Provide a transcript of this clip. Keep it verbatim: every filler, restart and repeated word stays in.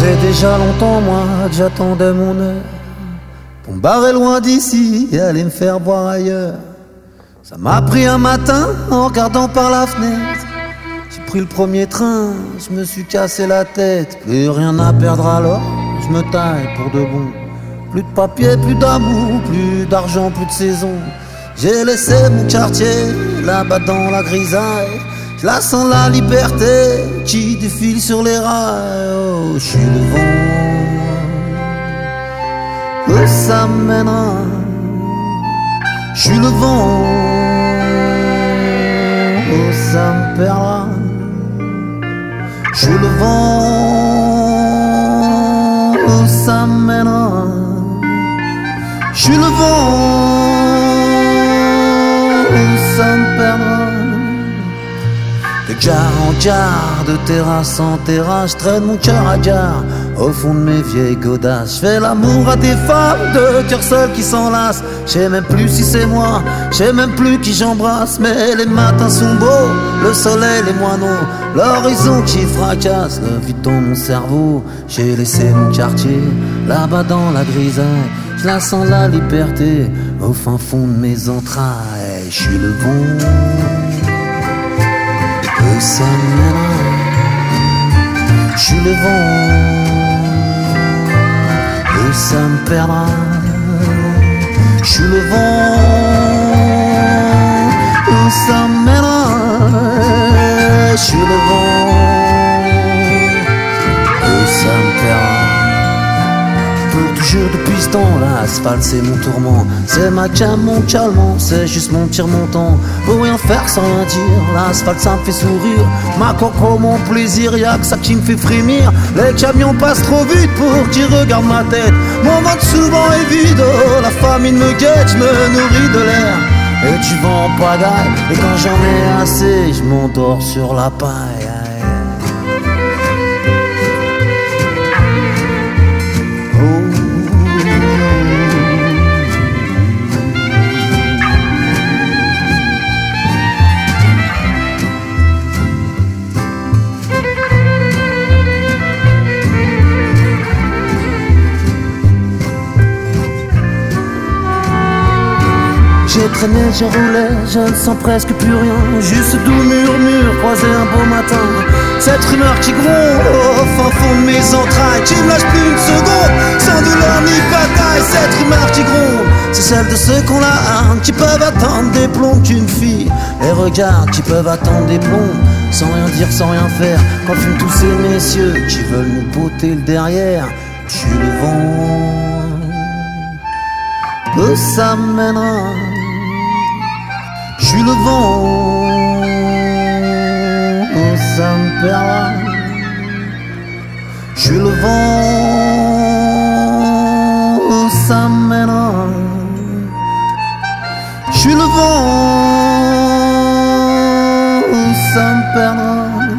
faisait déjà longtemps, moi, que j'attendais mon heure pour me barrer loin d'ici et aller me faire voir ailleurs. Ça m'a pris un matin en regardant par la fenêtre. J'ai pris le premier train, je me suis cassé la tête. Plus rien à perdre alors, je me taille pour de bon. Plus de papier, plus d'amour, plus d'argent, plus de saison. J'ai laissé mon quartier là-bas dans la grisaille. Je la sens la liberté qui défile sur les rails. Oh, je suis le vent, où ça mènera. Je suis le vent, où ça me perdra. Je suis le vent, où ça mènera. Je suis le vent, où ça me perdra. De gare en gare, de terrasse en terrasse, je traîne mon cœur à gare au fond de mes vieilles godasses. Je fais l'amour à des femmes de cœur seul qui s'enlacent. Je sais même plus si c'est moi, je sais même plus qui j'embrasse. Mais les matins sont beaux, le soleil, les moineaux, l'horizon qui fracasse le vide dans mon cerveau. J'ai laissé mon quartier là-bas dans la grisaille. Je la sens la liberté au fin fond de mes entrailles. Je suis le vent, où ça mènera. Je suis le vent, où ça me perdra. Je suis le vent, où ça mènera. Je suis le vent, où ça me perdra. Pour toujours depuis ce temps, l'asphalte c'est mon tourment. C'est ma cam, mon calmant, c'est juste mon petit remontant. Pour rien faire sans rien dire, l'asphalte ça me fait sourire. Ma coco, mon plaisir, y'a que ça qui me fait frémir. Les camions passent trop vite pour qu'ils regardent ma tête. Mon ventre souvent est vide, oh, la famine me guette. Je me nourris de l'air et du vent en pagaille. Et quand j'en ai assez, je m'endors sur la paille. J'ai traîné, j'ai roulé, je ne sens presque plus rien. Juste doux murmure, croisé un beau matin. Cette rumeur qui gronde au fin fond de mes entrailles, qui ne lâche plus une seconde, sans douleur ni bataille. Cette rumeur qui gronde, c'est celle de ceux qu'on la harne, qui peuvent attendre des plombs qu'une fille. Et regarde, qui peuvent attendre des plombs, sans rien dire, sans rien faire. Quand fument tous ces messieurs qui veulent nous botter le derrière. Je suis le vent, où ça mènera. Je suis le vent, où ça me perdra. Je suis le vent, où ça mènera. Je suis le vent, où ça me perdra.